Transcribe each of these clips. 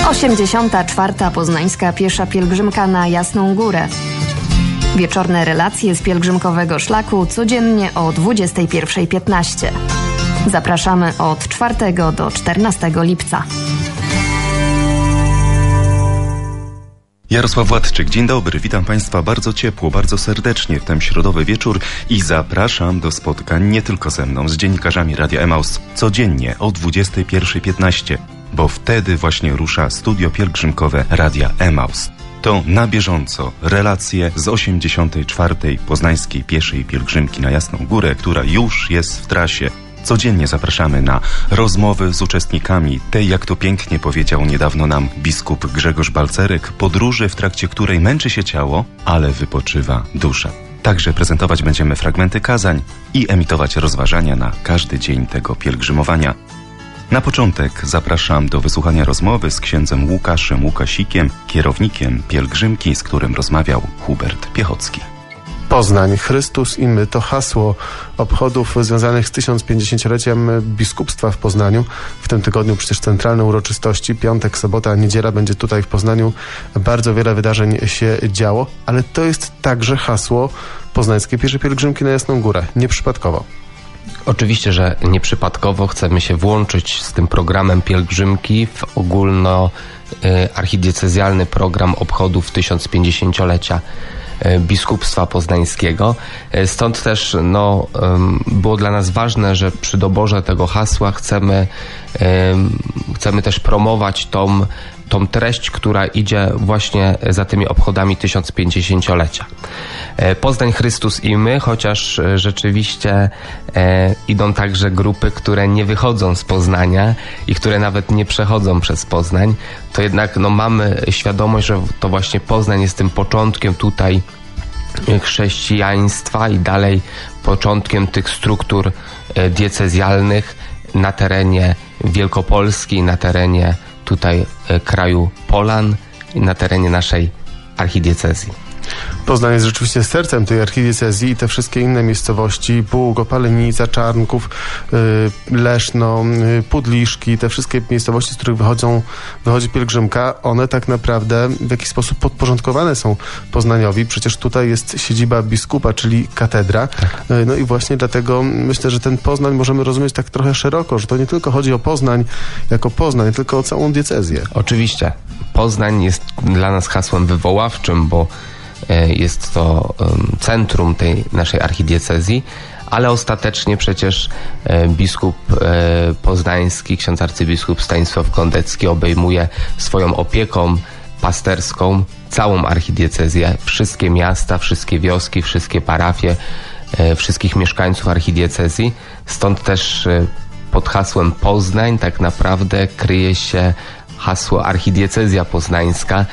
84. Poznańska piesza pielgrzymka na Jasną Górę. Wieczorne relacje z pielgrzymkowego szlaku codziennie o 21:15. Zapraszamy od 4 do 14 lipca. Jarosław Władczyk, dzień dobry, witam Państwa bardzo ciepło, bardzo serdecznie w ten środowy wieczór i zapraszam do spotkań nie tylko ze mną, z dziennikarzami Radia Emaus codziennie o 21:15, bo wtedy właśnie rusza studio pielgrzymkowe Radia Emaus. To na bieżąco relacje z 84. Poznańskiej pieszej pielgrzymki na Jasną Górę, która już jest w trasie. Codziennie zapraszamy na rozmowy z uczestnikami tej, jak to pięknie powiedział niedawno nam biskup Grzegorz Balcerek, podróży, w trakcie której męczy się ciało, ale wypoczywa dusza. Także prezentować będziemy fragmenty kazań i emitować rozważania na każdy dzień tego pielgrzymowania. Na początek zapraszam do wysłuchania rozmowy z księdzem Łukaszem Łukasikiem, kierownikiem pielgrzymki, z którym rozmawiał Hubert Piechocki. Poznań, Chrystus i my to hasło obchodów związanych z 1050-leciem biskupstwa w Poznaniu. W tym tygodniu przecież centralne uroczystości, piątek, sobota, niedziela, będzie tutaj w Poznaniu bardzo wiele wydarzeń się działo, ale to jest także hasło poznańskiej pieszej pielgrzymki na Jasną Górę, nieprzypadkowo. Oczywiście, że nieprzypadkowo chcemy się włączyć z tym programem pielgrzymki w ogólnoarchidiecezjalny program obchodów 1050-lecia biskupstwa poznańskiego. Stąd też było dla nas ważne, że przy doborze tego hasła chcemy też promować tą treść, która idzie właśnie za tymi obchodami 1050-lecia. Poznań, Chrystus i my, chociaż rzeczywiście idą także grupy, które nie wychodzą z Poznania i które nawet nie przechodzą przez Poznań, to jednak mamy świadomość, że to właśnie Poznań jest tym początkiem tutaj chrześcijaństwa i dalej początkiem tych struktur diecezjalnych na terenie Wielkopolski, na terenie tutaj kraju Polan i na terenie naszej archidiecezji. Poznań jest rzeczywiście sercem tej archidiecezji i te wszystkie inne miejscowości, Bóg, Opalenica, Czarnków, Leszno, Pudliszki, te wszystkie miejscowości, z których wychodzi pielgrzymka, one tak naprawdę w jakiś sposób podporządkowane są Poznaniowi. Przecież tutaj jest siedziba biskupa, czyli katedra. Tak. No i właśnie dlatego myślę, że ten Poznań możemy rozumieć tak trochę szeroko, że to nie tylko chodzi o Poznań jako Poznań, tylko o całą diecezję. Oczywiście. Poznań jest dla nas hasłem wywoławczym, bo jest to centrum tej naszej archidiecezji, ale ostatecznie przecież biskup poznański, ksiądz arcybiskup Stanisław Gondecki obejmuje swoją opieką pasterską całą archidiecezję, wszystkie miasta, wszystkie wioski, wszystkie parafie, wszystkich mieszkańców archidiecezji. Stąd też pod hasłem Poznań tak naprawdę kryje się hasło archidiecezja poznańska,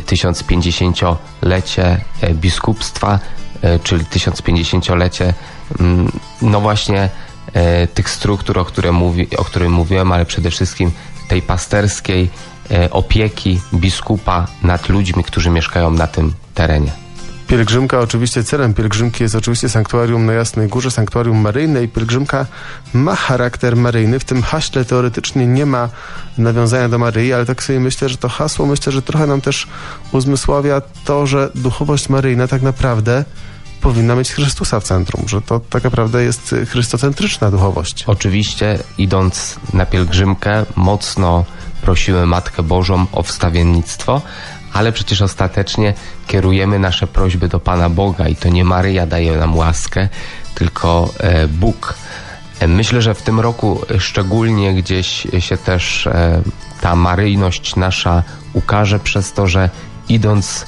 1050-lecie biskupstwa, czyli 1050-lecie właśnie tych struktur, o którym mówiłem, ale przede wszystkim tej pasterskiej opieki biskupa nad ludźmi, którzy mieszkają na tym terenie. Pielgrzymka, oczywiście celem pielgrzymki jest oczywiście sanktuarium na Jasnej Górze, sanktuarium maryjne i pielgrzymka ma charakter maryjny. W tym haśle teoretycznie nie ma nawiązania do Maryi, ale tak sobie myślę, że to hasło, że trochę nam też uzmysławia to, że duchowość maryjna tak naprawdę powinna mieć Chrystusa w centrum, że to tak naprawdę jest chrystocentryczna duchowość. Oczywiście, idąc na pielgrzymkę, mocno prosimy Matkę Bożą o wstawiennictwo, ale przecież ostatecznie kierujemy nasze prośby do Pana Boga i to nie Maryja daje nam łaskę, tylko Bóg. Myślę, że w tym roku szczególnie gdzieś się też ta maryjność nasza ukaże przez to, że idąc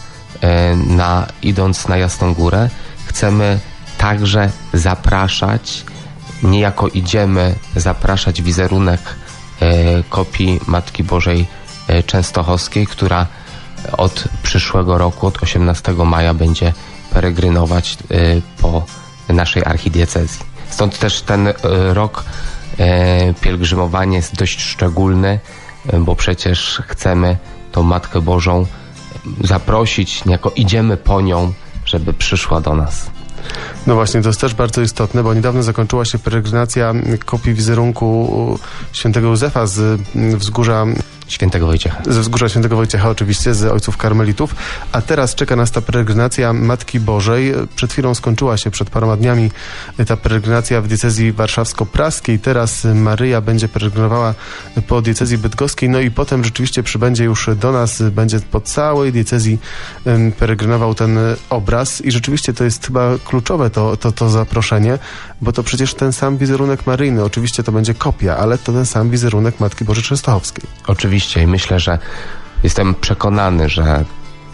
na Jasną Górę, chcemy także zapraszać, niejako idziemy zapraszać wizerunek kopii Matki Bożej Częstochowskiej, która od przyszłego roku, od 18 maja będzie peregrynować po naszej archidiecezji. Stąd też ten rok pielgrzymowania jest dość szczególny, bo przecież chcemy tą Matkę Bożą zaprosić, niejako idziemy po nią, żeby przyszła do nas. No właśnie, to jest też bardzo istotne, bo niedawno zakończyła się peregrinacja kopii wizerunku świętego Józefa z wzgórza Świętego Wojciecha. Ze wzgórza Świętego Wojciecha oczywiście, z ojców karmelitów. A teraz czeka nas ta peregrinacja Matki Bożej. Przed chwilą skończyła się, przed paroma dniami, ta peregrinacja w diecezji warszawsko-praskiej. Teraz Maryja będzie peregrinowała po diecezji bydgoskiej, no i potem rzeczywiście przybędzie już do nas, będzie po całej diecezji peregrynował ten obraz i rzeczywiście to jest chyba kluczowe to zaproszenie, bo to przecież ten sam wizerunek maryjny, oczywiście to będzie kopia, ale to ten sam wizerunek Matki Bożej Częstochowskiej. Oczywiście i myślę, że jestem przekonany, że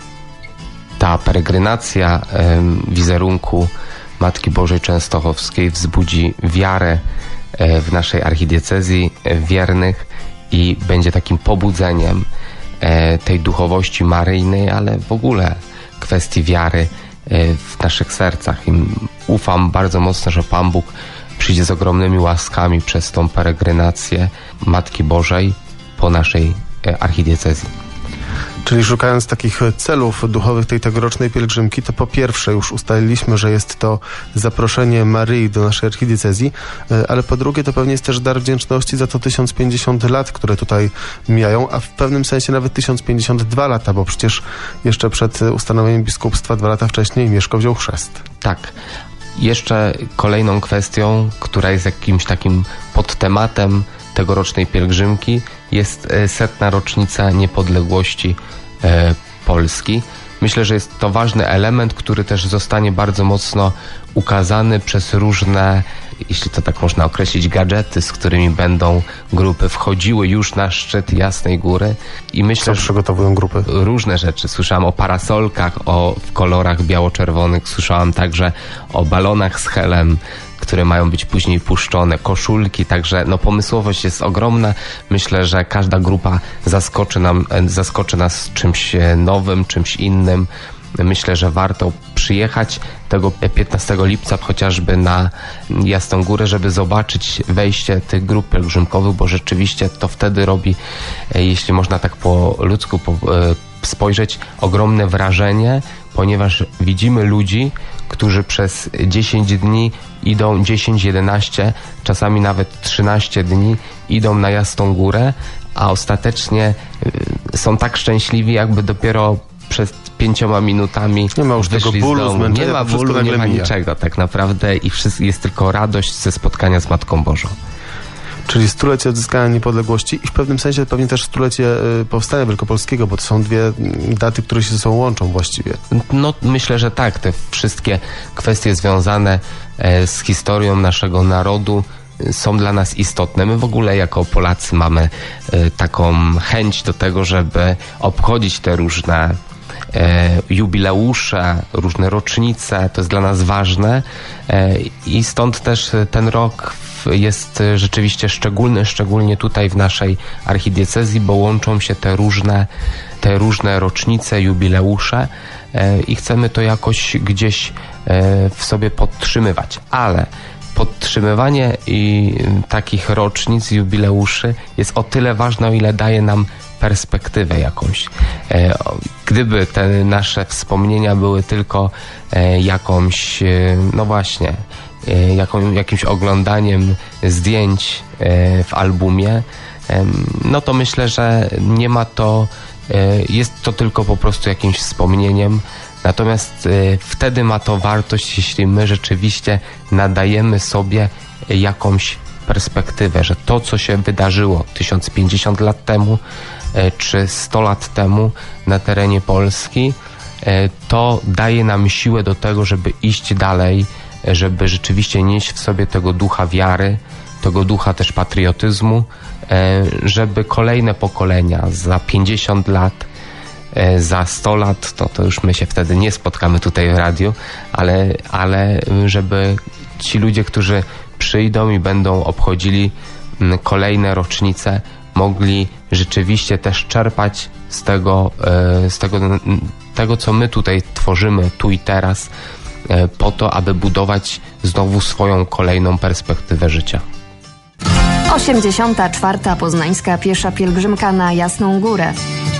ta peregrynacja wizerunku Matki Bożej Częstochowskiej wzbudzi wiarę w naszej archidiecezji wiernych i będzie takim pobudzeniem tej duchowości maryjnej, ale w ogóle kwestii wiary w naszych sercach. I ufam bardzo mocno, że Pan Bóg przyjdzie z ogromnymi łaskami przez tą peregrynację Matki Bożej po naszej archidiecezji. Czyli szukając takich celów duchowych tej tegorocznej pielgrzymki, to po pierwsze już ustaliliśmy, że jest to zaproszenie Maryi do naszej archidiecezji, ale po drugie to pewnie jest też dar wdzięczności za to 1050 lat, które tutaj mijają, a w pewnym sensie nawet 1052 lata, bo przecież jeszcze przed ustanowieniem biskupstwa 2 lata wcześniej Mieszko wziął chrzest. Tak. Jeszcze kolejną kwestią, która jest jakimś takim podtematem tegorocznej pielgrzymki, jest 100. rocznica niepodległości Polski. Myślę, że jest to ważny element, który też zostanie bardzo mocno ukazany przez różne, jeśli to tak można określić, gadżety, z którymi będą grupy wchodziły już na szczyt Jasnej Góry. I myślę, że przygotowują grupy? Różne rzeczy. Słyszałam o parasolkach, w kolorach biało-czerwonych. Słyszałam także o balonach z helem, które mają być później puszczone, koszulki, także pomysłowość jest ogromna. Myślę, że każda grupa zaskoczy nas czymś nowym, czymś innym. Myślę, że warto przyjechać tego 15 lipca chociażby na Jasną Górę, żeby zobaczyć wejście tych grup pielgrzymkowych, bo rzeczywiście to wtedy robi, jeśli można tak po ludzku spojrzeć, ogromne wrażenie, ponieważ widzimy ludzi, którzy przez 10 dni idą, 10, 11, czasami nawet 13 dni idą na Jasną Górę, a ostatecznie są tak szczęśliwi, jakby dopiero przez 5 minutami nie ma już wyszli tego bólu, z domu. zmęczenia, Nie ma bólu, nie ma niczego tak naprawdę i jest tylko radość ze spotkania z Matką Bożą. Czyli stulecie odzyskania niepodległości i w pewnym sensie pewnie też stulecie powstania wielkopolskiego, bo to są dwie daty, które się ze sobą łączą właściwie. Myślę, że tak. Te wszystkie kwestie związane z historią naszego narodu są dla nas istotne. My w ogóle jako Polacy mamy taką chęć do tego, żeby obchodzić te różne jubileusze, różne rocznice. To jest dla nas ważne i stąd też ten rok jest rzeczywiście szczególny, szczególnie tutaj w naszej archidiecezji, bo łączą się te różne rocznice, jubileusze i chcemy to jakoś gdzieś w sobie podtrzymywać. Ale podtrzymywanie takich rocznic, jubileuszy jest o tyle ważne, o ile daje nam perspektywę jakąś. Gdyby te nasze wspomnienia były tylko jakimś oglądaniem zdjęć w albumie, to myślę, że nie ma to, jest to tylko po prostu jakimś wspomnieniem. Natomiast wtedy ma to wartość, jeśli my rzeczywiście nadajemy sobie jakąś perspektywę, że to, co się wydarzyło 1050 lat temu, czy 100 lat temu na terenie Polski, to daje nam siłę do tego, żeby iść dalej, żeby rzeczywiście nieść w sobie tego ducha wiary, tego ducha też patriotyzmu, żeby kolejne pokolenia za 50 lat, za 100 lat, to już my się wtedy nie spotkamy tutaj w radiu, ale żeby ci ludzie, którzy przyjdą i będą obchodzili kolejne rocznice, mogli rzeczywiście też czerpać z tego, co my tutaj tworzymy tu i teraz, po to, aby budować znowu swoją kolejną perspektywę życia. 84. Poznańska piesza pielgrzymka na Jasną Górę.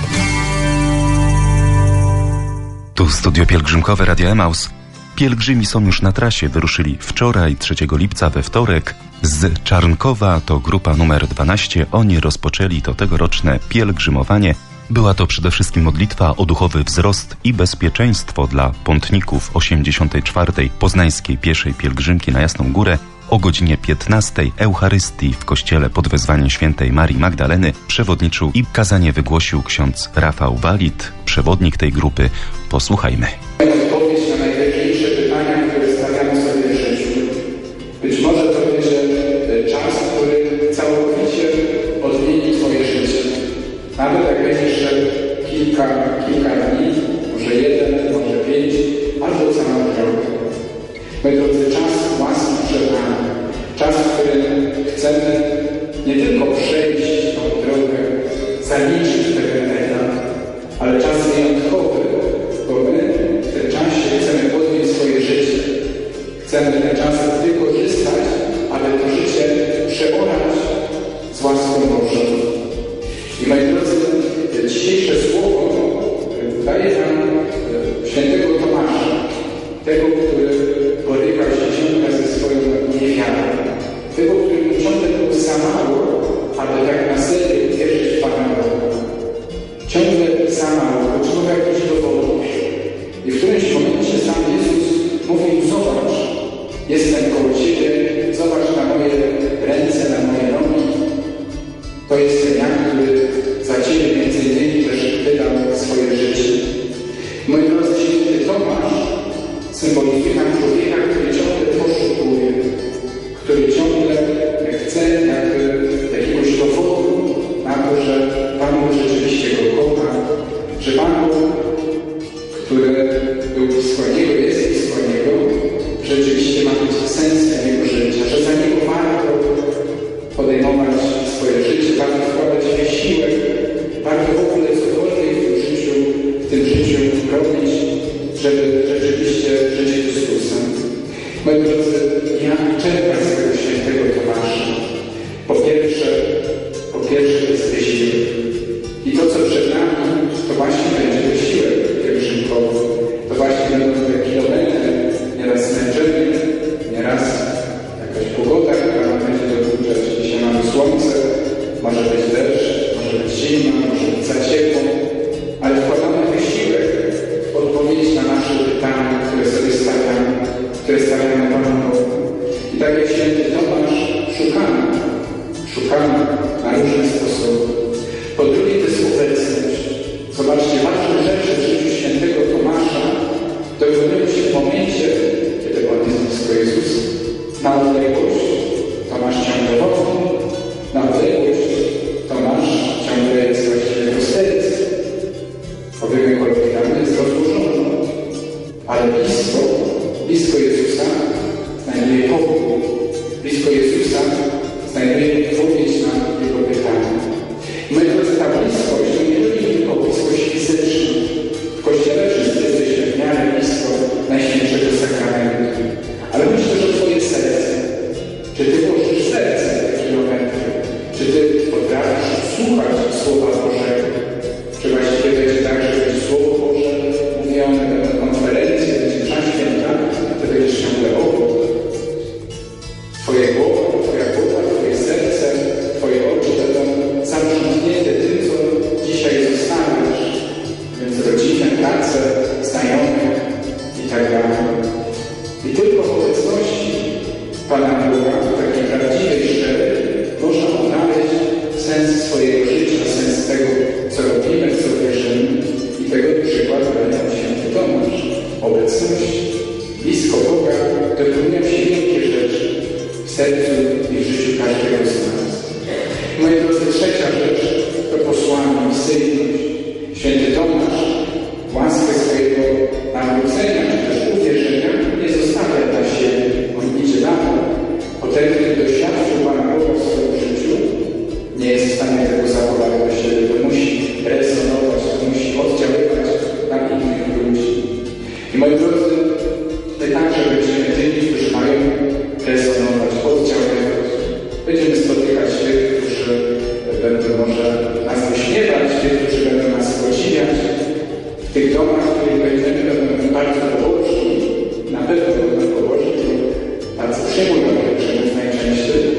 Tu studio pielgrzymkowe Radia Emaus. Pielgrzymi są już na trasie. Wyruszyli wczoraj, 3 lipca, we wtorek Z Czarnkowa to grupa numer 12. Oni rozpoczęli to tegoroczne pielgrzymowanie. Była to przede wszystkim modlitwa o duchowy wzrost i bezpieczeństwo dla pątników 84. Poznańskiej Pieszej Pielgrzymki na Jasną Górę. O godzinie 15 Eucharystii w kościele pod wezwaniem świętej Marii Magdaleny przewodniczył i kazanie wygłosił ksiądz Rafał Walit, przewodnik tej grupy. Posłuchajmy. Odpowiedź na najważniejsze pytania, które stawiamy sobie w życiu. Być może to będzie czas, który całkowicie odmieni Twoje życie. Nawet jak będziesz szedł kilka dni, może 1, może 5, albo całą drogę. Moi drodzy, czas łaski przed nami. Czas, w którym chcemy nie tylko przejść tą drogę, zaliczyć pewien etap, ale czas wyjątkowy, bo my w tym czasie chcemy podjąć swoje życie. Chcemy ten czas wykorzystać, aby to życie przeorać z łaską Bożą. I moi drodzy, dzisiejsze słowo daje nam świętego Tomasza, tego, który borykał się ciągle ze swoją niewiarą, tego, który ciągle było za mało, aby tak na serio wierzyć w Pana Boga. Ciągle za mało, potrzebował jakichś dowodów. I w którymś momencie sam Jezus mówił: zobacz, jestem koło Ciebie, zobacz na moje ręce, na moje nogi. To jest ten ja, który za Ciebie między innymi też wydał swoje życie. Moi drodzy, święty Tomasz symbolizuje nam człowieka, który ciągle poszukuje, który ciągle chce jakiegoś dowodu na to, że Pan Bóg rzeczywiście go kocha, że Pan Bóg, który był blisko Niego, jest blisko Niego, rzeczywiście ma być sensem Jego życia, że za Niego warto podejmować swoje życie, warto wkładać wysiłek, warto w ogóle cokolwiek w tym życiu robić, żeby rzeczywiście żyć Chrystusem. Moi drodzy, ja czerpię z tego świętego Tomasza. Po pierwsze to jest wysiłek. I to, co przed nami, to właśnie będzie wysiłek pielgrzymkowy. To właśnie będą te kilometry, nieraz zmęczenie, nieraz jakaś pogoda, która będzie dokuczać. Dzisiaj mamy słońce, może być deszcz, może być zima, może być za ciepło, ale wkładamy wysiłek w odpowiedź na nasze pytania, które sobie stawiamy Panu Bogu. I tak jak święty Tomasz szukamy na różne sposoby. Po drugie, to jest obecność. Zobaczcie, ważne rzeczy w życiu świętego Tomasza dokonują się w momencie, kiedy on jest blisko Jezusa. Na odległość Tomasz ciągle wokół, na odległość Tomasz ciągle jest właściwie w sercu. Powiemy kolokwialnie, jest rozłożony, ale blisko Jezusa znajduje pokój. Blisko Jezusa znajduje odpowiedź na Jego pytania. My, drodzy, ta bliskość to nie chodzi tylko o bliskość fizyczną. W Kościele wszyscy jesteśmy w miarę blisko Najświętszego Sakramentu. Ale chodzi też o Twoje serce. Czy Ty włożysz serce w kilometry? Czy Ty potrafisz słuchać Słowa Bożego? Czy właściwie będzie tak, że będzie Słowo Boże mówione na konferencji, będzie msza święta, Ty będziesz ciągle obok. Twoja głowa, Twoje serce, Twoje oczy będą zaprzątnięte tym, co dzisiaj zostawiasz, więc rodzinę, pracę, znajomych i tak dalej. I tylko w obecności Pana Boga, takiej prawdziwej, szczerej, można odnaleźć sens swojego życia, sens tego, co robimy, w co wierzymy. I tego przykład daje święty Tomasz. Obecność, blisko Boga, dopełniają się wielkie rzeczy w sercu i w życiu każdego z nas. Moi drodzy, trzecia rzecz to posłanie, misyjność. Święty Tomasz łaskę swojego nawrócenia, czy też uwierzenia nie zostawia dla siebie. On idzie dalej. Potem, kiedy doświadczył Pana Boga w swoim życiu, nie jest w stanie tego zachować dla siebie. To musi rezonować, to musi oddziaływać na innych ludzi. I moi drodzy, my także będziemy tymi, którzy mają rezonować, oddziaływać. Będziemy spotykać tych, którzy będą może nas wyśmiewać, tych, którzy będą nas podziwiać. W tych domach, w których będziemy bardzo pobożni, na pewno będą pobożni, bardzo przyjmują najczęściej.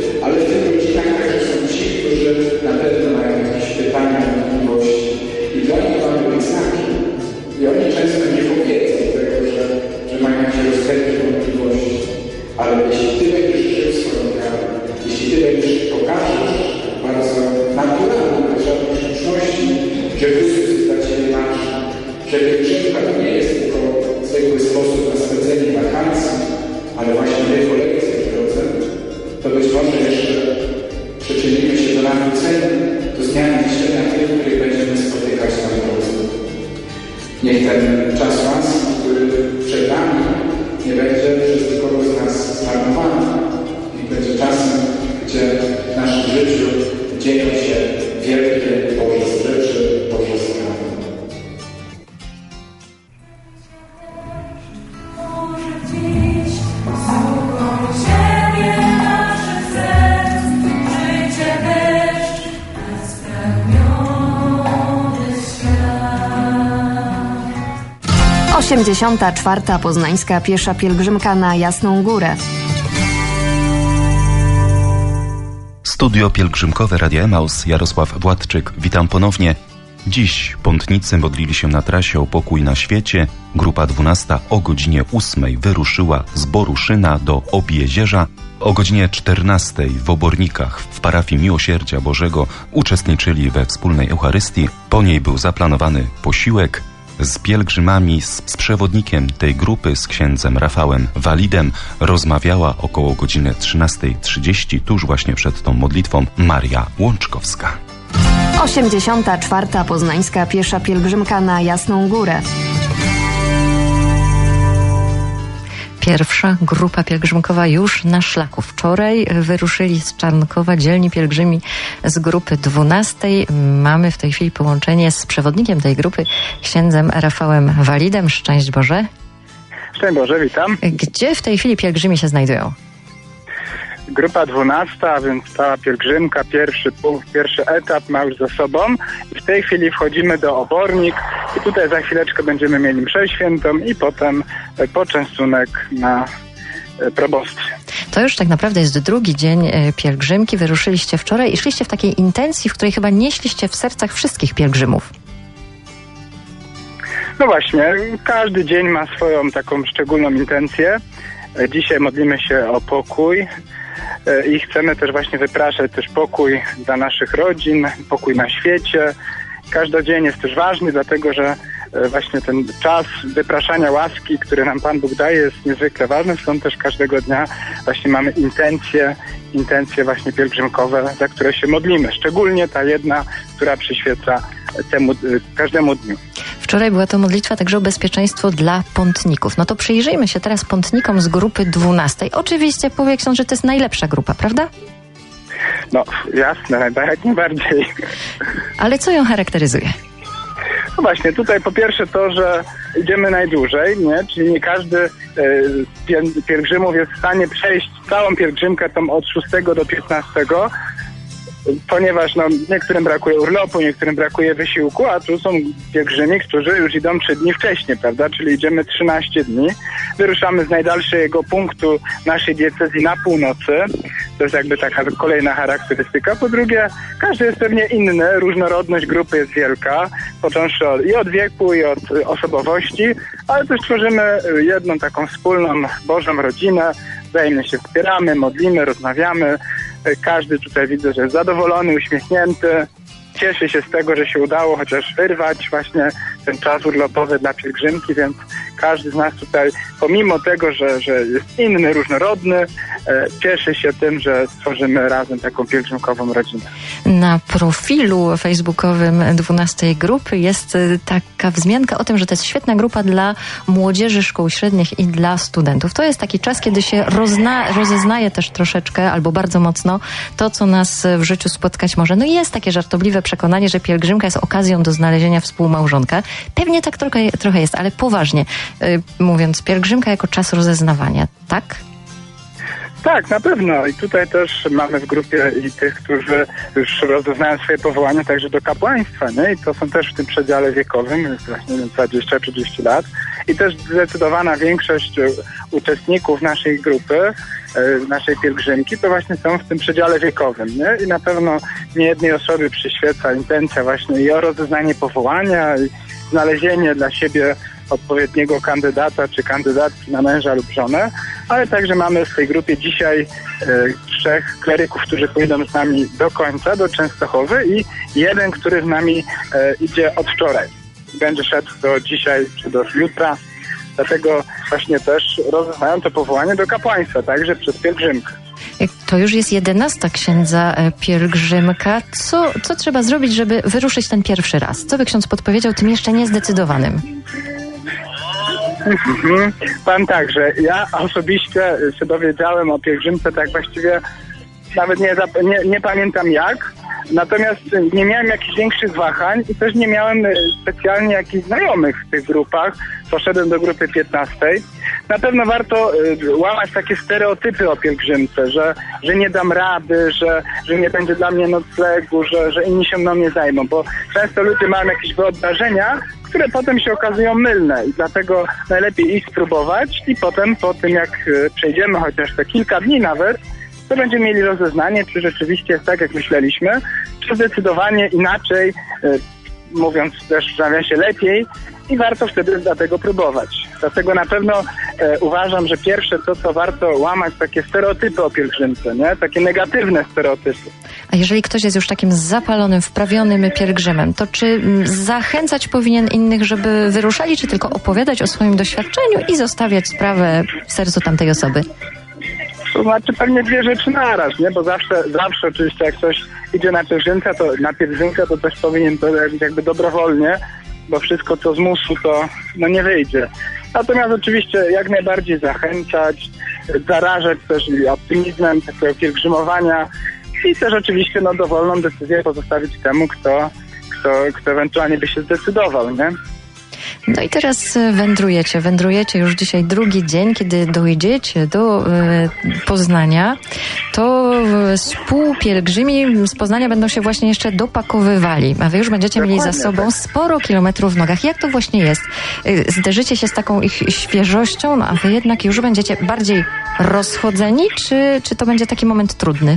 to mają być znaki. I oni często nie powiedzą tego, że mają jakieś rozkrętne wątpliwości. Ale jeśli Ty będziesz żył swoją wiarą, jeśli Ty będziesz pokażesz bardzo naturalnie, bez żadnej sztuczności, że Chrystus jest dla Ciebie nasz, że pielgrzymka to nie jest tylko zwykły sposób na spędzenie wakacji, ale właśnie rekolekcje w drodze, to być może jeszcze przyczynimy się do nawrócenia, do zmiany myślenia tych, których będziemy spotykać na drodze. Niech ten czas łaski, który przed nami, nie będzie przez nikogo z nas zmarnowany. Niech będzie czasem, gdzie w naszym życiu dzieją się wielkie Boże rzeczy, Boże sprawy. - 84. Poznańska piesza pielgrzymka na Jasną Górę. Studio pielgrzymkowe Radia Emaus, Jarosław Władczyk. Witam ponownie. Dziś pątnicy modlili się na trasie o pokój na świecie. Grupa 12 o godzinie 8 wyruszyła z Boruszyna do Obiezierza. O godzinie 14 w Obornikach w parafii Miłosierdzia Bożego uczestniczyli we wspólnej Eucharystii. Po niej był zaplanowany posiłek. Z pielgrzymami, z przewodnikiem tej grupy, z księdzem Rafałem Walidem, rozmawiała około godziny 13:30, tuż właśnie przed tą modlitwą, Maria Łączkowska. 84. Poznańska piesza pielgrzymka na Jasną Górę. Pierwsza grupa pielgrzymkowa już na szlaku. Wczoraj wyruszyli z Czarnkowa dzielni pielgrzymi z grupy 12. Mamy w tej chwili połączenie z przewodnikiem tej grupy, księdzem Rafałem Walidem. Szczęść Boże. Szczęść Boże, witam. Gdzie w tej chwili pielgrzymi się znajdują? Grupa 12, a więc cała pielgrzymka, pierwszy etap ma już za sobą. W tej chwili wchodzimy do Obornik i tutaj za chwileczkę będziemy mieli mszę świętą i potem poczęstunek na probostwie. To już tak naprawdę jest drugi dzień pielgrzymki. Wyruszyliście wczoraj i szliście w takiej intencji, w której chyba nieśliście w sercach wszystkich pielgrzymów. No właśnie, każdy dzień ma swoją taką szczególną intencję. Dzisiaj modlimy się o pokój i chcemy też właśnie wypraszać też pokój dla naszych rodzin, pokój na świecie. Każdy dzień jest też ważny, dlatego że właśnie ten czas wypraszania łaski, który nam Pan Bóg daje, jest niezwykle ważny. Stąd też każdego dnia właśnie mamy intencje właśnie pielgrzymkowe, za które się modlimy. Szczególnie ta jedna, która przyświeca każdemu dniu. Wczoraj była to modlitwa także o bezpieczeństwo dla pątników. No to przyjrzyjmy się teraz pątnikom z grupy 12. Oczywiście powie ksiądz, że to jest najlepsza grupa, prawda? No jasne, jak najbardziej. Ale co ją charakteryzuje? No właśnie, tutaj po pierwsze to, że idziemy najdłużej, nie? Czyli nie każdy z pielgrzymów jest w stanie przejść całą pielgrzymkę tą od 6 do 15, ponieważ niektórym brakuje urlopu, niektórym brakuje wysiłku, a tu są pielgrzymi, którzy już idą 3 dni wcześniej, prawda? Czyli idziemy 13 dni. Wyruszamy z najdalszego punktu naszej diecezji na północy. To jest jakby taka kolejna charakterystyka. Po drugie, każdy jest pewnie inny. Różnorodność grupy jest wielka, począwszy od wieku i od osobowości, ale też tworzymy jedną taką wspólną Bożą rodzinę. Wzajemnie się wspieramy, modlimy, rozmawiamy. Każdy tutaj widzę, że jest zadowolony, uśmiechnięty. Cieszy się z tego, że się udało chociaż wyrwać właśnie ten czas urlopowy dla pielgrzymki, więc każdy z nas tutaj, pomimo tego, że jest inny, różnorodny, cieszy się tym, że tworzymy razem taką pielgrzymkową rodzinę. Na profilu facebookowym 12 grupy jest taka wzmianka o tym, że to jest świetna grupa dla młodzieży szkół średnich i dla studentów. To jest taki czas, kiedy się rozeznaje też troszeczkę albo bardzo mocno to, co nas w życiu spotkać może. No i jest takie żartobliwe przekonanie, że pielgrzymka jest okazją do znalezienia współmałżonka. Pewnie tak trochę jest, ale poważnie mówiąc, pielgrzymka jako czas rozeznawania, tak? Tak, na pewno. I tutaj też mamy w grupie i tych, którzy już rozeznają swoje powołanie także do kapłaństwa, nie? I to są też w tym przedziale wiekowym, jest właśnie 20-30 lat. I też zdecydowana większość uczestników naszej grupy, naszej pielgrzymki, to właśnie są w tym przedziale wiekowym, nie? I na pewno niejednej osobie przyświeca intencja właśnie i o rozeznanie powołania, i znalezienie dla siebie odpowiedniego kandydata czy kandydatki na męża lub żonę, ale także mamy w tej grupie dzisiaj 3 kleryków, którzy pójdą z nami do końca, do Częstochowy i jeden, który z nami idzie od wczoraj. Będzie szedł do dzisiaj czy do jutra, dlatego właśnie też rozeznają to powołanie do kapłaństwa, także przez pielgrzymkę. To już jest 11. księdza pielgrzymka. Co trzeba zrobić, żeby wyruszyć ten pierwszy raz? Co by ksiądz podpowiedział tym jeszcze niezdecydowanym? Powiem tak, że ja osobiście się dowiedziałem o pielgrzymce tak właściwie nawet nie pamiętam jak, natomiast nie miałem jakichś większych wahań i też nie miałem specjalnie jakichś znajomych w tych grupach. Poszedłem do grupy 15. Na pewno warto łamać takie stereotypy o pielgrzymce, że nie dam rady, że nie będzie dla mnie noclegu, że inni się mną nie zajmą, bo często ludzie mają jakieś wyobrażenia, które potem się okazują mylne i dlatego najlepiej ich spróbować i potem po tym jak przejdziemy chociaż te kilka dni nawet, to będziemy mieli rozeznanie, czy rzeczywiście jest tak jak myśleliśmy, czy zdecydowanie inaczej, mówiąc też w nawiasie lepiej i warto wtedy dlatego próbować. Dlatego na pewno uważam, że pierwsze to, co warto łamać, takie stereotypy o pielgrzymce, nie? Takie negatywne stereotypy. A jeżeli ktoś jest już takim zapalonym, wprawionym pielgrzymem, to czy zachęcać powinien innych, żeby wyruszali, czy tylko opowiadać o swoim doświadczeniu i zostawiać sprawę w sercu tamtej osoby? To znaczy pewnie 2 rzeczy naraz, nie? Bo zawsze oczywiście jak ktoś idzie na pielgrzymkę, to też powinien to robić jakby dobrowolnie, bo wszystko co z musu to nie wyjdzie. Natomiast oczywiście jak najbardziej zachęcać, zarażać też optymizmem takiego pielgrzymowania i też oczywiście dowolną decyzję pozostawić temu, kto ewentualnie by się zdecydował, nie? No i teraz wędrujecie już dzisiaj drugi dzień, kiedy dojdziecie do Poznania, to współpielgrzymi z Poznania będą się właśnie jeszcze dopakowywali, a wy już będziecie mieli za sobą sporo kilometrów w nogach. Jak to właśnie jest? Zderzycie się z taką ich świeżością, a wy jednak już będziecie bardziej rozchodzeni, czy to będzie taki moment trudny?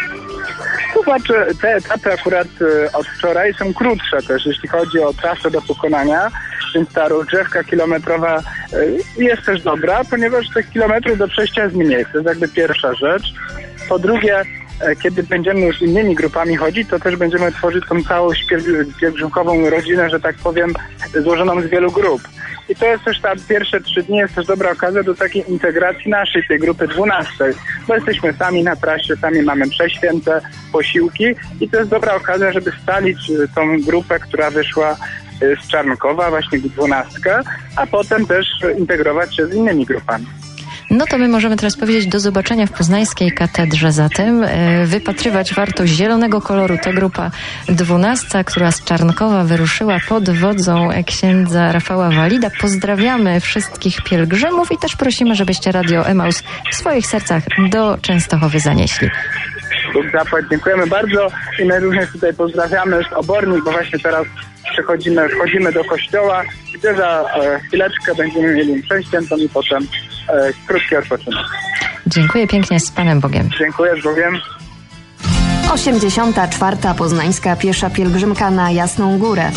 To znaczy, te etapy akurat od wczoraj są krótsze też, jeśli chodzi o trasę do pokonania, więc ta rozgrzewka kilometrowa jest też dobra, ponieważ tych kilometrów do przejścia jest mniej. To jest jakby pierwsza rzecz. Po drugie, kiedy będziemy już innymi grupami chodzić, to też będziemy tworzyć tą całość pielgrzymkową rodzinę, że tak powiem, złożoną z wielu grup. I to jest też pierwsze 3 dni jest też dobra okazja do takiej integracji naszej, tej grupy 12, bo jesteśmy sami na trasie, sami mamy prześwięte posiłki i to jest dobra okazja, żeby scalić tą grupę, która wyszła z Czarnkowa, właśnie 12, a potem też integrować się z innymi grupami. No to my możemy teraz powiedzieć do zobaczenia w poznańskiej katedrze. Zatem wypatrywać warto zielonego koloru. To grupa 12, która z Czarnkowa wyruszyła pod wodzą księdza Rafała Walida. Pozdrawiamy wszystkich pielgrzymów i też prosimy, żebyście Radio Emaus w swoich sercach do Częstochowy zanieśli. Dziękujemy bardzo i my również tutaj pozdrawiamy Obornik, bo właśnie teraz wchodzimy do kościoła, gdzie za chwileczkę będziemy mieli przeświętą i potem krótki odpoczynek. Dziękuję pięknie, z Panem Bogiem. Dziękuję, z Bogiem. 84. Poznańska piesza pielgrzymka na Jasną Górę.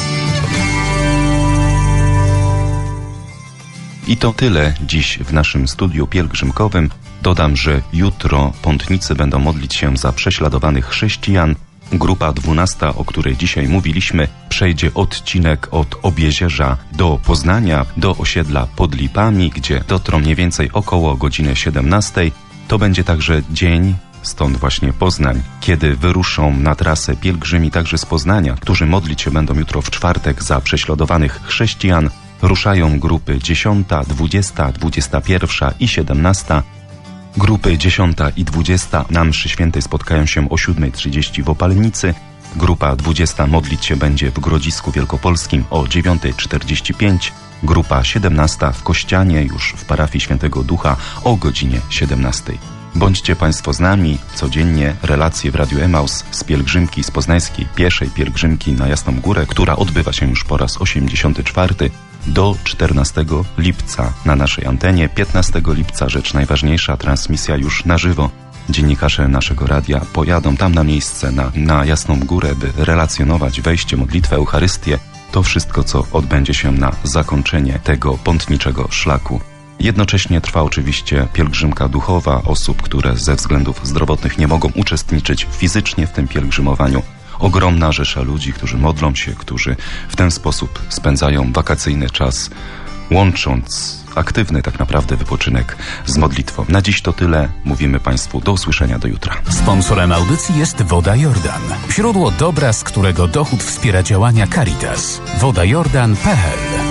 I to tyle dziś w naszym studiu pielgrzymkowym. Dodam, że jutro pątnicy będą modlić się za prześladowanych chrześcijan. Grupa 12, o której dzisiaj mówiliśmy, przejdzie odcinek od Obiezierza do Poznania, do osiedla pod Lipami, gdzie dotrą mniej więcej około godziny 17. To będzie także dzień, stąd właśnie Poznań, kiedy wyruszą na trasę pielgrzymi także z Poznania, którzy modlić się będą jutro w czwartek za prześladowanych chrześcijan. Ruszają grupy 10, 20, 21 i 17. Grupy 10 i 20 na mszy świętej spotkają się o 7:30 w Opalnicy. Grupa 20 modlić się będzie w Grodzisku Wielkopolskim o 9:45. Grupa 17 w Kościanie, już w parafii Świętego Ducha o godzinie 17. Bądźcie Państwo z nami. Codziennie relacje w Radiu Emaus z pielgrzymki, z poznańskiej pieszej pielgrzymki na Jasną Górę, która odbywa się już po raz 84. do 14 lipca na naszej antenie. 15 lipca, rzecz najważniejsza, transmisja już na żywo. Dziennikarze naszego radia pojadą tam na miejsce, na Jasną Górę, by relacjonować wejście, modlitwę, Eucharystię. To wszystko, co odbędzie się na zakończenie tego pątniczego szlaku. Jednocześnie trwa oczywiście pielgrzymka duchowa osób, które ze względów zdrowotnych nie mogą uczestniczyć fizycznie w tym pielgrzymowaniu. Ogromna rzesza ludzi, którzy modlą się, którzy w ten sposób spędzają wakacyjny czas, łącząc aktywny tak naprawdę wypoczynek z modlitwą. Na dziś to tyle. Mówimy Państwu do usłyszenia do jutra. Sponsorem audycji jest Woda Jordan. Źródło dobra, z którego dochód wspiera działania Caritas. wodajordan.pl